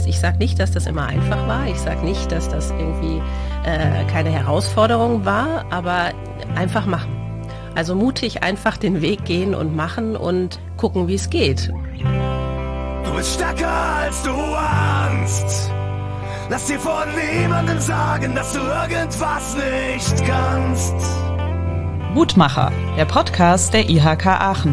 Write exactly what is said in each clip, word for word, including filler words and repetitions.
ich sage nicht, dass das immer einfach war. Ich sage nicht, dass das irgendwie äh, keine Herausforderung war, aber einfach machen. Also mutig einfach den Weg gehen und machen und gucken, wie es geht. Du bist stärker als du ahnst. Lass dir von niemandem sagen, dass du irgendwas nicht kannst. Mutmacher, der Podcast der I H K Aachen.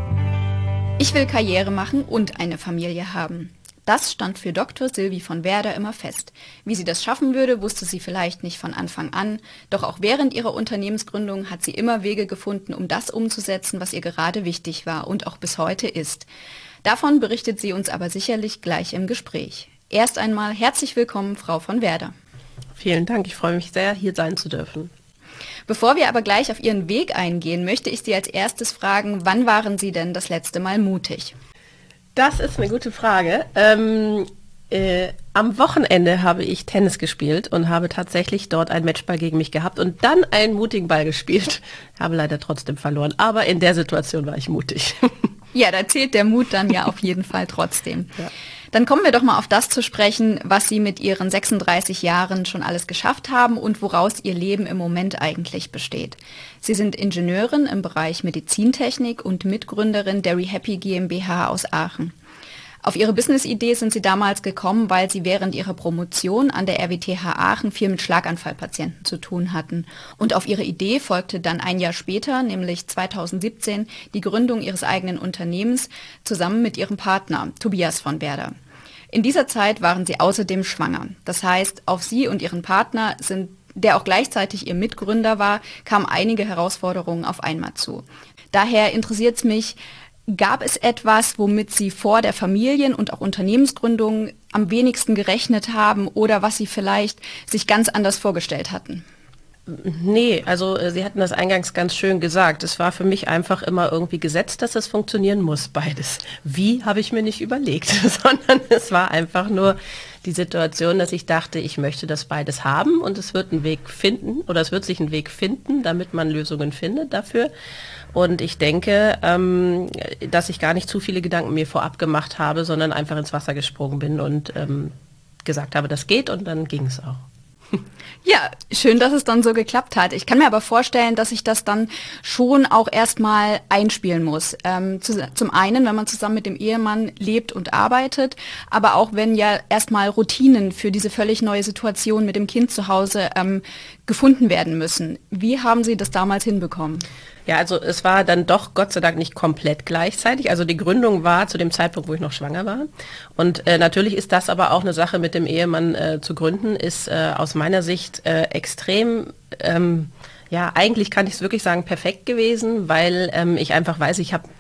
Ich will Karriere machen und eine Familie haben. Das stand für Doktor Silvi von Werder immer fest. Wie sie das schaffen würde, wusste sie vielleicht nicht von Anfang an. Doch auch während ihrer Unternehmensgründung hat sie immer Wege gefunden, um das umzusetzen, was ihr gerade wichtig war und auch bis heute ist. Davon berichtet sie uns aber sicherlich gleich im Gespräch. Erst einmal herzlich willkommen, Frau von Werder. Vielen Dank, ich freue mich sehr, hier sein zu dürfen. Bevor wir aber gleich auf Ihren Weg eingehen, möchte ich Sie als erstes fragen, wann waren Sie denn das letzte Mal mutig? Das ist eine gute Frage. Ähm, äh, am Wochenende habe ich Tennis gespielt und habe tatsächlich dort einen Matchball gegen mich gehabt und dann einen mutigen Ball gespielt. Habe leider trotzdem verloren, aber in der Situation war ich mutig. Ja, da zählt der Mut dann ja auf jeden Fall trotzdem. Ja. Dann kommen wir doch mal auf das zu sprechen, was Sie mit Ihren sechsunddreißig Jahren schon alles geschafft haben und woraus Ihr Leben im Moment eigentlich besteht. Sie sind Ingenieurin im Bereich Medizintechnik und Mitgründerin der ReHappy GmbH aus Aachen. Auf Ihre Business-Idee sind Sie damals gekommen, weil Sie während Ihrer Promotion an der R W T H Aachen viel mit Schlaganfallpatienten zu tun hatten. Und auf Ihre Idee folgte dann ein Jahr später, nämlich zweitausendsiebzehn, die Gründung Ihres eigenen Unternehmens zusammen mit Ihrem Partner, Tobias von Werder. In dieser Zeit waren Sie außerdem schwanger. Das heißt, auf Sie und Ihren Partner, sind, der auch gleichzeitig Ihr Mitgründer war, kamen einige Herausforderungen auf einmal zu. Daher interessiert es mich, gab es etwas, womit Sie vor der Familien- und auch Unternehmensgründung am wenigsten gerechnet haben oder was Sie vielleicht sich ganz anders vorgestellt hatten? Nee, also Sie hatten das eingangs ganz schön gesagt. Es war für mich einfach immer irgendwie gesetzt, dass es funktionieren muss, beides. Wie, habe ich mir nicht überlegt, sondern es war einfach nur die Situation, dass ich dachte, ich möchte das beides haben und es wird einen Weg finden oder es wird sich einen Weg finden, damit man Lösungen findet dafür. Und ich denke, ähm, dass ich gar nicht zu viele Gedanken mir vorab gemacht habe, sondern einfach ins Wasser gesprungen bin und ähm, gesagt habe, das geht und dann ging es auch. Ja, schön, dass es dann so geklappt hat. Ich kann mir aber vorstellen, dass ich das dann schon auch erstmal einspielen muss. Ähm, zu, zum einen, wenn man zusammen mit dem Ehemann lebt und arbeitet, aber auch wenn ja erstmal Routinen für diese völlig neue Situation mit dem Kind zu Hause ähm, gefunden werden müssen. Wie haben Sie das damals hinbekommen? Ja, also es war dann doch Gott sei Dank nicht komplett gleichzeitig. Also die Gründung war zu dem Zeitpunkt, wo ich noch schwanger war. Und äh, natürlich ist das aber auch eine Sache mit dem Ehemann äh, zu gründen, ist äh, aus meiner Sicht äh, extrem, ähm, ja, eigentlich kann ich es wirklich sagen, perfekt gewesen, weil ähm, ich einfach weiß, ich habe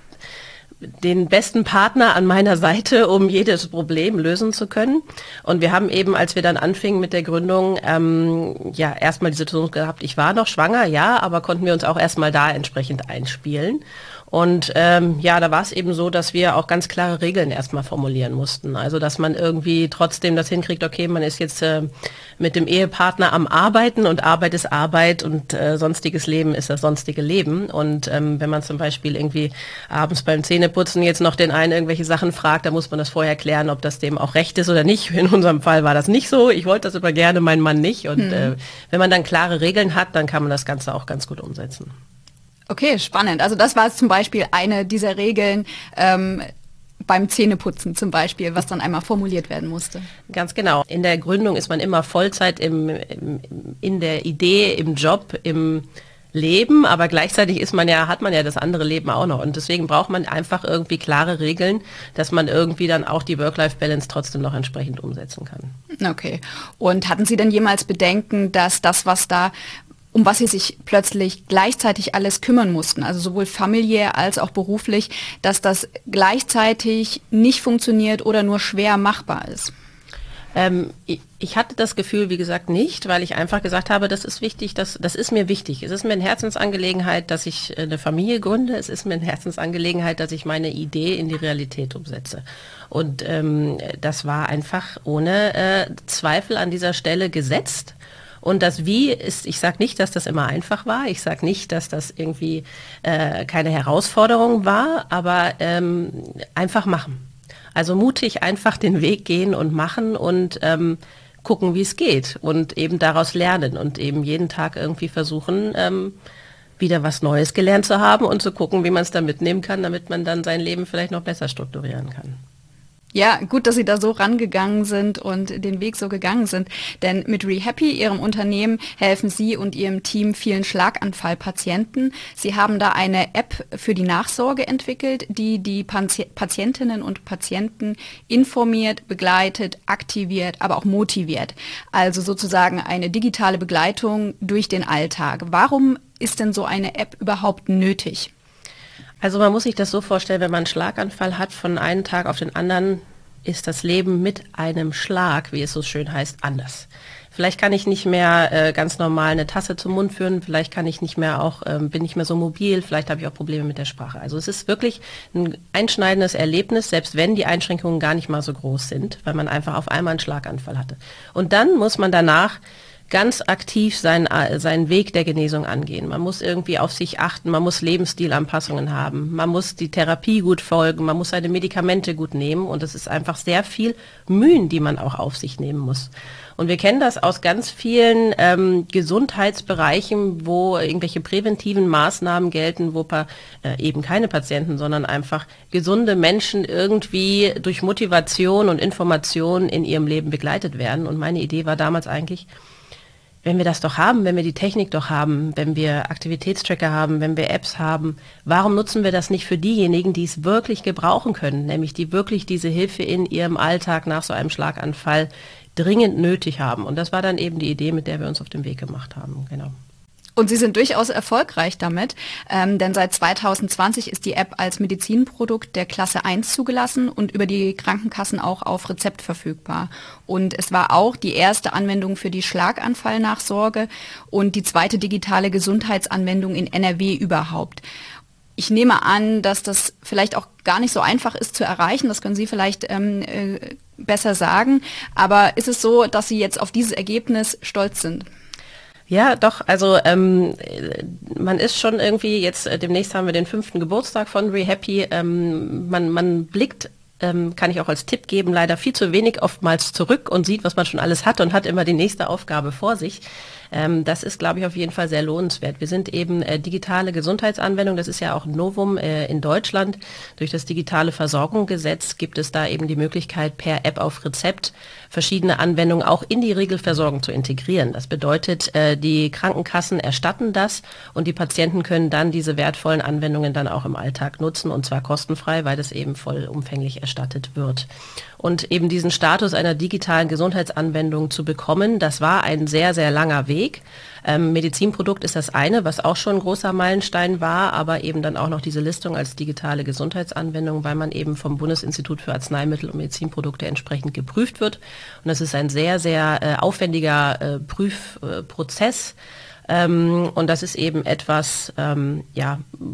den besten Partner an meiner Seite, um jedes Problem lösen zu können. Und wir haben eben, als wir dann anfingen mit der Gründung, ähm, ja, erstmal die Situation gehabt, ich war noch schwanger, ja, aber konnten wir uns auch erstmal da entsprechend einspielen. Und ähm, ja, da war es eben so, dass wir auch ganz klare Regeln erstmal formulieren mussten. Also, dass man irgendwie trotzdem das hinkriegt, okay, man ist jetzt äh, mit dem Ehepartner am Arbeiten und Arbeit ist Arbeit und äh, sonstiges Leben ist das sonstige Leben. Und ähm, wenn man zum Beispiel irgendwie abends beim Zähneputzen jetzt noch den einen irgendwelche Sachen fragt, dann muss man das vorher klären, ob das dem auch recht ist oder nicht. In unserem Fall war das nicht so. Ich wollte das aber gerne, mein Mann nicht. Und hm. äh, wenn man dann klare Regeln hat, dann kann man das Ganze auch ganz gut umsetzen. Okay, spannend. Also das war zum Beispiel eine dieser Regeln ähm, beim Zähneputzen zum Beispiel, was dann einmal formuliert werden musste. Ganz genau. In der Gründung ist man immer Vollzeit im, im, in der Idee, im Job, im Leben, aber gleichzeitig ist man ja, hat man ja das andere Leben auch noch. Und deswegen braucht man einfach irgendwie klare Regeln, dass man irgendwie dann auch die Work-Life-Balance trotzdem noch entsprechend umsetzen kann. Okay. Und hatten Sie denn jemals Bedenken, dass das, was da um was sie sich plötzlich gleichzeitig alles kümmern mussten, also sowohl familiär als auch beruflich, dass das gleichzeitig nicht funktioniert oder nur schwer machbar ist? Ähm, ich, ich hatte das Gefühl, wie gesagt, nicht, weil ich einfach gesagt habe, das ist wichtig, das, das ist mir wichtig. Es ist mir eine Herzensangelegenheit, dass ich eine Familie gründe. Es ist mir eine Herzensangelegenheit, dass ich meine Idee in die Realität umsetze. Und ähm, das war einfach ohne äh, Zweifel an dieser Stelle gesetzt. Und das Wie ist, ich sage nicht, dass das immer einfach war, ich sage nicht, dass das irgendwie äh, keine Herausforderung war, aber ähm, einfach machen. Also mutig einfach den Weg gehen und machen und ähm, gucken, wie es geht und eben daraus lernen und eben jeden Tag irgendwie versuchen, ähm, wieder was Neues gelernt zu haben und zu gucken, wie man es dann mitnehmen kann, damit man dann sein Leben vielleicht noch besser strukturieren kann. Ja, gut, dass Sie da so rangegangen sind und den Weg so gegangen sind. Denn mit ReHappy, Ihrem Unternehmen, helfen Sie und Ihrem Team vielen Schlaganfallpatienten. Sie haben da eine App für die Nachsorge entwickelt, die die Pati- Patientinnen und Patienten informiert, begleitet, aktiviert, aber auch motiviert. Also sozusagen eine digitale Begleitung durch den Alltag. Warum ist denn so eine App überhaupt nötig? Also man muss sich das so vorstellen, wenn man einen Schlaganfall hat, von einem Tag auf den anderen ist das Leben mit einem Schlag, wie es so schön heißt, anders. Vielleicht kann ich nicht mehr äh, ganz normal eine Tasse zum Mund führen, vielleicht kann ich nicht mehr auch, ähm, bin nicht mehr so mobil, vielleicht habe ich auch Probleme mit der Sprache. Also es ist wirklich ein einschneidendes Erlebnis, selbst wenn die Einschränkungen gar nicht mal so groß sind, weil man einfach auf einmal einen Schlaganfall hatte. Und dann muss man danach ganz aktiv seinen, seinen Weg der Genesung angehen. Man muss irgendwie auf sich achten, man muss Lebensstilanpassungen haben, man muss die Therapie gut folgen, man muss seine Medikamente gut nehmen und es ist einfach sehr viel Mühen, die man auch auf sich nehmen muss. Und wir kennen das aus ganz vielen ähm, Gesundheitsbereichen, wo irgendwelche präventiven Maßnahmen gelten, wo pa- äh, eben keine Patienten, sondern einfach gesunde Menschen irgendwie durch Motivation und Information in ihrem Leben begleitet werden. Und meine Idee war damals eigentlich, wenn wir das doch haben, wenn wir die Technik doch haben, wenn wir Aktivitätstracker haben, wenn wir Apps haben, warum nutzen wir das nicht für diejenigen, die es wirklich gebrauchen können, nämlich die wirklich diese Hilfe in ihrem Alltag nach so einem Schlaganfall dringend nötig haben. Und das war dann eben die Idee, mit der wir uns auf den Weg gemacht haben. Genau. Und Sie sind durchaus erfolgreich damit, ähm, denn seit zwanzig zwanzig ist die App als Medizinprodukt der Klasse eins zugelassen und über die Krankenkassen auch auf Rezept verfügbar. Und es war auch die erste Anwendung für die Schlaganfallnachsorge und die zweite digitale Gesundheitsanwendung in N R W überhaupt. Ich nehme an, dass das vielleicht auch gar nicht so einfach ist zu erreichen. Das können Sie vielleicht ähm, äh, besser sagen. Aber ist es so, dass Sie jetzt auf dieses Ergebnis stolz sind? Ja, doch, also ähm, man ist schon irgendwie, jetzt äh, demnächst haben wir den fünften Geburtstag von ReHappy, ähm, man, man blickt, ähm, kann ich auch als Tipp geben, leider viel zu wenig oftmals zurück und sieht, was man schon alles hat und hat immer die nächste Aufgabe vor sich. Ähm, das ist, glaube ich, auf jeden Fall sehr lohnenswert. Wir sind eben äh, digitale Gesundheitsanwendung, das ist ja auch ein Novum äh, in Deutschland. Durch das digitale Versorgungsgesetz gibt es da eben die Möglichkeit, per App auf Rezept verschiedene Anwendungen auch in die Regelversorgung zu integrieren. Das bedeutet, äh, die Krankenkassen erstatten das und die Patienten können dann diese wertvollen Anwendungen dann auch im Alltag nutzen und zwar kostenfrei, weil das eben vollumfänglich erstattet wird. Und eben diesen Status einer digitalen Gesundheitsanwendung zu bekommen, das war ein sehr, sehr langer Weg. Ähm, Medizinprodukt ist das eine, was auch schon ein großer Meilenstein war, aber eben dann auch noch diese Listung als digitale Gesundheitsanwendung, weil man eben vom Bundesinstitut für Arzneimittel und Medizinprodukte entsprechend geprüft wird. Und das ist ein sehr, sehr äh, aufwendiger äh, Prüfprozess. Ähm, und das ist eben etwas, ähm, ja,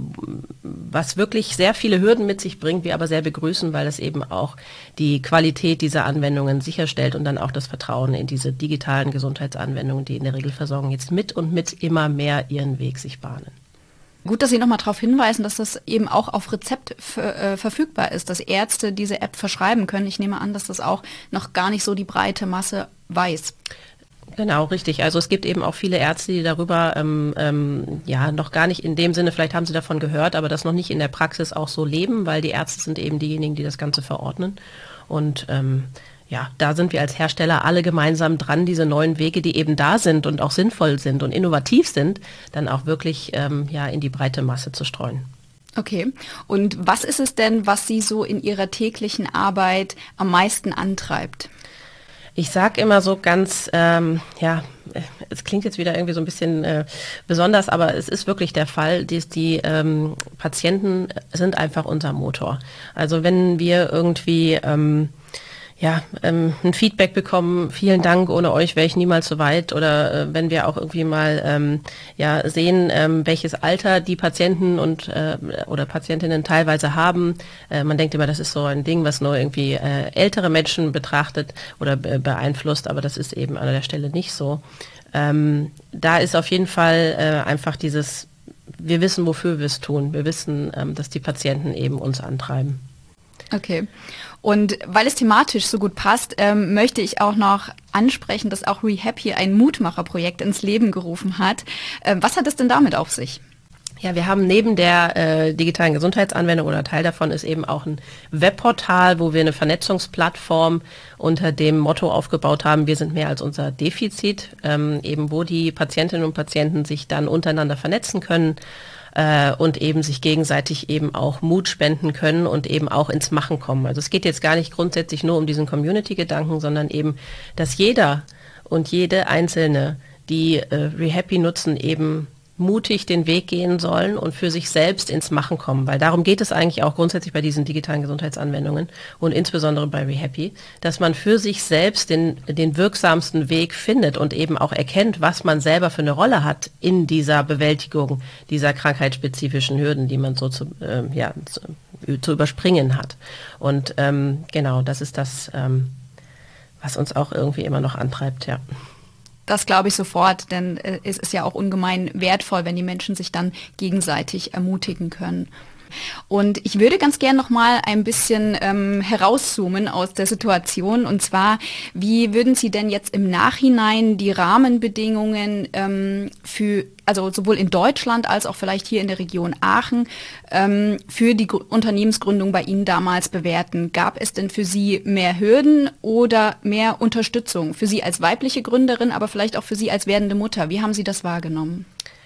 was wirklich sehr viele Hürden mit sich bringt, wir aber sehr begrüßen, weil das eben auch die Qualität dieser Anwendungen sicherstellt und dann auch das Vertrauen in diese digitalen Gesundheitsanwendungen, die in der Regelversorgung jetzt mit und mit immer mehr ihren Weg sich bahnen. Gut, dass Sie nochmal darauf hinweisen, dass das eben auch auf Rezept f- äh, verfügbar ist, dass Ärzte diese App verschreiben können. Ich nehme an, dass das auch noch gar nicht so die breite Masse weiß. Genau, richtig. Also es gibt eben auch viele Ärzte, die darüber ähm, ähm, ja noch gar nicht in dem Sinne, vielleicht haben sie davon gehört, aber das noch nicht in der Praxis auch so leben, weil die Ärzte sind eben diejenigen, die das Ganze verordnen. Und ähm, ja, da sind wir als Hersteller alle gemeinsam dran, diese neuen Wege, die eben da sind und auch sinnvoll sind und innovativ sind, dann auch wirklich ähm, ja in die breite Masse zu streuen. Okay. Und was ist es denn, was Sie so in Ihrer täglichen Arbeit am meisten antreibt? Ich sage immer so ganz, ähm, ja, es klingt jetzt wieder irgendwie so ein bisschen äh, besonders, aber es ist wirklich der Fall, dass die ähm, Patienten sind einfach unser Motor. Also wenn wir irgendwie ähm, ja, ähm, ein Feedback bekommen, vielen Dank, ohne euch wäre ich niemals so weit, oder äh, wenn wir auch irgendwie mal ähm, ja sehen, ähm, welches Alter die Patienten und äh, oder Patientinnen teilweise haben. Äh, man denkt immer, das ist so ein Ding, was nur irgendwie äh, ältere Menschen betrachtet oder be- beeinflusst, aber das ist eben an der Stelle nicht so. Ähm, da ist auf jeden Fall äh, einfach dieses, wir wissen, wofür wir es tun. Wir wissen, ähm, dass die Patienten eben uns antreiben. Okay. Und weil es thematisch so gut passt, ähm, möchte ich auch noch ansprechen, dass auch ReHappy ein Mutmacherprojekt ins Leben gerufen hat. Ähm, was hat es denn damit auf sich? Ja, wir haben neben der äh, digitalen Gesundheitsanwendung oder Teil davon ist eben auch ein Webportal, wo wir eine Vernetzungsplattform unter dem Motto aufgebaut haben, wir sind mehr als unser Defizit, ähm, eben wo die Patientinnen und Patienten sich dann untereinander vernetzen können äh, und eben sich gegenseitig eben auch Mut spenden können und eben auch ins Machen kommen. Also es geht jetzt gar nicht grundsätzlich nur um diesen Community-Gedanken, sondern eben, dass jeder und jede Einzelne, die äh, ReHappy nutzen, eben mutig den Weg gehen sollen und für sich selbst ins Machen kommen, weil darum geht es eigentlich auch grundsätzlich bei diesen digitalen Gesundheitsanwendungen und insbesondere bei ReHappy, dass man für sich selbst den, den wirksamsten Weg findet und eben auch erkennt, was man selber für eine Rolle hat in dieser Bewältigung dieser krankheitsspezifischen Hürden, die man so zu, äh, ja, zu, zu überspringen hat. Und ähm, genau, das ist das, ähm, was uns auch irgendwie immer noch antreibt, ja. Das glaube ich sofort, denn äh, es ist ja auch ungemein wertvoll, wenn die Menschen sich dann gegenseitig ermutigen können. Und ich würde ganz gern noch mal ein bisschen ähm, herauszoomen aus der Situation. Und zwar, wie würden Sie denn jetzt im Nachhinein die Rahmenbedingungen ähm, für, also sowohl in Deutschland als auch vielleicht hier in der Region Aachen, ähm, für die Gr- Unternehmensgründung bei Ihnen damals bewerten? Gab es denn für Sie mehr Hürden oder mehr Unterstützung? Für Sie als weibliche Gründerin, aber vielleicht auch für Sie als werdende Mutter. Wie haben Sie das wahrgenommen?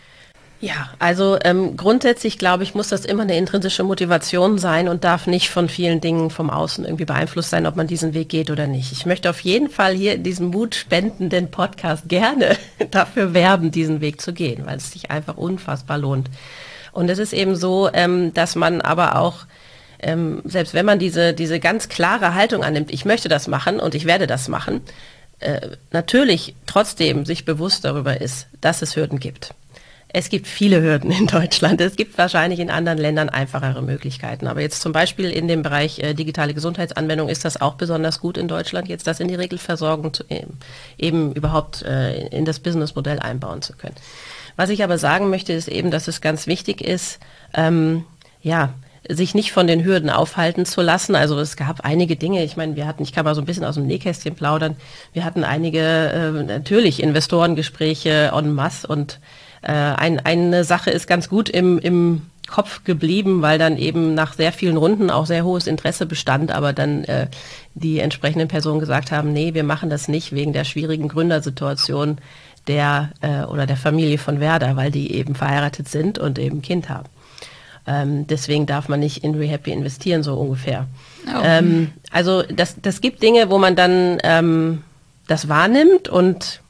Ja, also ähm, grundsätzlich glaube ich, muss das immer eine intrinsische Motivation sein und darf nicht von vielen Dingen vom Außen irgendwie beeinflusst sein, ob man diesen Weg geht oder nicht. Ich möchte auf jeden Fall hier in diesem mutspendenden Podcast gerne dafür werben, diesen Weg zu gehen, weil es sich einfach unfassbar lohnt. Und es ist eben so, ähm, dass man aber auch, ähm, selbst wenn man diese, diese ganz klare Haltung annimmt, ich möchte das machen und ich werde das machen, äh, natürlich trotzdem sich bewusst darüber ist, dass es Hürden gibt. Es gibt viele Hürden in Deutschland. Es gibt wahrscheinlich in anderen Ländern einfachere Möglichkeiten. Aber jetzt zum Beispiel in dem Bereich äh, digitale Gesundheitsanwendung ist das auch besonders gut in Deutschland, jetzt das in die Regelversorgung zu, eben, eben überhaupt äh, in das Businessmodell einbauen zu können. Was ich aber sagen möchte, ist eben, dass es ganz wichtig ist, ähm, ja, sich nicht von den Hürden aufhalten zu lassen. Also es gab einige Dinge, ich meine, wir hatten, ich kann mal so ein bisschen aus dem Nähkästchen plaudern, wir hatten einige, äh, natürlich Investorengespräche en masse und Äh, ein, eine Sache ist ganz gut im, im Kopf geblieben, weil dann eben nach sehr vielen Runden auch sehr hohes Interesse bestand, aber dann äh, die entsprechenden Personen gesagt haben, nee, wir machen das nicht wegen der schwierigen Gründersituation der äh, oder der Familie von Werder, weil die eben verheiratet sind und eben ein Kind haben. Ähm, deswegen darf man nicht in ReHappy investieren, so ungefähr. Oh. Ähm, also das, das gibt Dinge, wo man dann ähm, das wahrnimmt und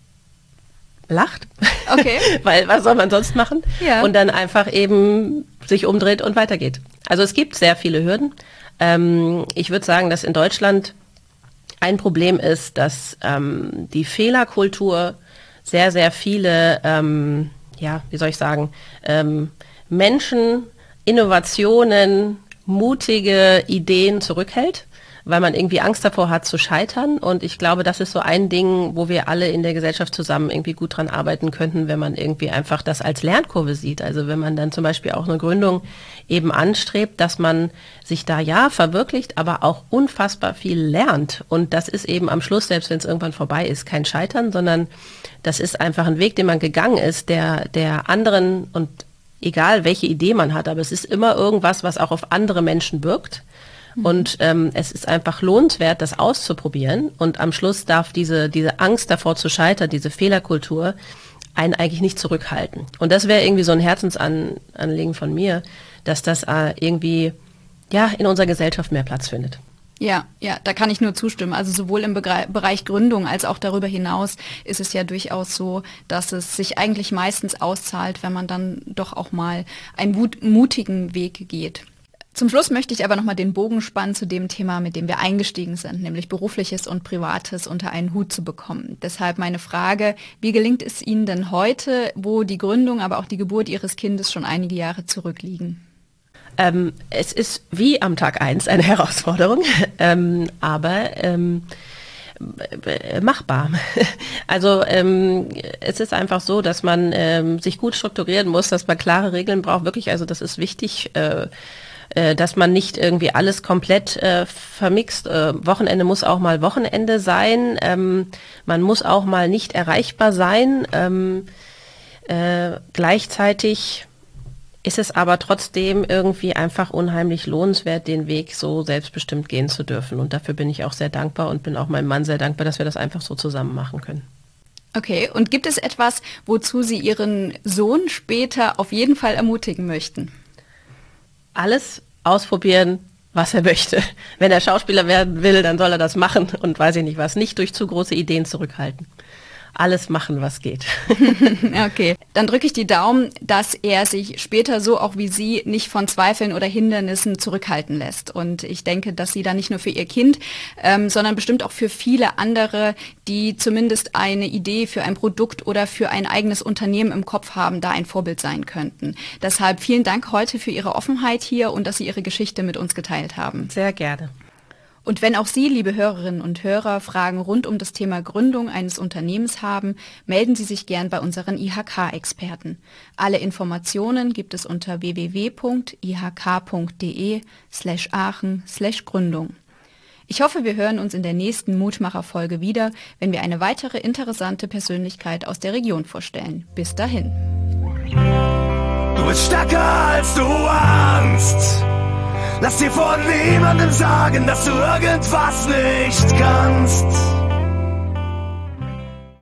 lacht, okay. Weil was soll man sonst machen? Ja. Und dann einfach eben sich umdreht und weitergeht. Also es gibt sehr viele Hürden. Ähm, ich würde sagen, dass in Deutschland ein Problem ist, dass ähm, die Fehlerkultur sehr, sehr viele, ähm, ja, wie soll ich sagen, ähm, Menschen, Innovationen, mutige Ideen zurückhält, weil man irgendwie Angst davor hat zu scheitern. Und ich glaube, das ist so ein Ding, wo wir alle in der Gesellschaft zusammen irgendwie gut dran arbeiten könnten, wenn man irgendwie einfach das als Lernkurve sieht. Also wenn man dann zum Beispiel auch eine Gründung eben anstrebt, dass man sich da ja verwirklicht, aber auch unfassbar viel lernt. Und das ist eben am Schluss, selbst wenn es irgendwann vorbei ist, kein Scheitern, sondern das ist einfach ein Weg, den man gegangen ist, der, der anderen, und egal welche Idee man hat, aber es ist immer irgendwas, was auch auf andere Menschen wirkt. Und ähm, es ist einfach lohnenswert, das auszuprobieren. Und am Schluss darf diese, diese Angst davor zu scheitern, diese Fehlerkultur, einen eigentlich nicht zurückhalten. Und das wäre irgendwie so ein Herzensanliegen von mir, dass das äh, irgendwie ja in unserer Gesellschaft mehr Platz findet. Ja, ja, da kann ich nur zustimmen. Also sowohl im Begre- Bereich Gründung als auch darüber hinaus ist es ja durchaus so, dass es sich eigentlich meistens auszahlt, wenn man dann doch auch mal einen wut- mutigen Weg geht. Zum Schluss möchte ich aber nochmal den Bogen spannen zu dem Thema, mit dem wir eingestiegen sind, nämlich Berufliches und Privates unter einen Hut zu bekommen. Deshalb meine Frage, wie gelingt es Ihnen denn heute, wo die Gründung, aber auch die Geburt Ihres Kindes schon einige Jahre zurückliegen? Ähm, es ist wie am Tag eins eine Herausforderung, ähm, aber ähm, machbar. Also ähm, es ist einfach so, dass man ähm, sich gut strukturieren muss, dass man klare Regeln braucht, wirklich, also das ist wichtig, äh, äh, dass man nicht irgendwie alles komplett äh, vermixt. Äh, Wochenende muss auch mal Wochenende sein. Ähm, man muss auch mal nicht erreichbar sein. Ähm, äh, gleichzeitig ist es aber trotzdem irgendwie einfach unheimlich lohnenswert, den Weg so selbstbestimmt gehen zu dürfen. Und dafür bin ich auch sehr dankbar und bin auch meinem Mann sehr dankbar, dass wir das einfach so zusammen machen können. Okay, und gibt es etwas, wozu Sie Ihren Sohn später auf jeden Fall ermutigen möchten? Alles ausprobieren, was er möchte. Wenn er Schauspieler werden will, dann soll er das machen und weiß ich nicht was. Nicht durch zu große Ideen zurückhalten. Alles machen, was geht. Okay, dann drücke ich die Daumen, dass er sich später so auch wie Sie nicht von Zweifeln oder Hindernissen zurückhalten lässt. Und ich denke, dass Sie da nicht nur für Ihr Kind, ähm, sondern bestimmt auch für viele andere, die zumindest eine Idee für ein Produkt oder für ein eigenes Unternehmen im Kopf haben, da ein Vorbild sein könnten. Deshalb vielen Dank heute für Ihre Offenheit hier und dass Sie Ihre Geschichte mit uns geteilt haben. Sehr gerne. Und wenn auch Sie, liebe Hörerinnen und Hörer, Fragen rund um das Thema Gründung eines Unternehmens haben, melden Sie sich gern bei unseren I H K-Experten. Alle Informationen gibt es unter w w w punkt i h k punkt d e slash aachen slash Gründung. Ich hoffe, wir hören uns in der nächsten Mutmacher-Folge wieder, wenn wir eine weitere interessante Persönlichkeit aus der Region vorstellen. Bis dahin. Du bist stärker als du ahnst. Lass dir von niemandem sagen, dass du irgendwas nicht kannst.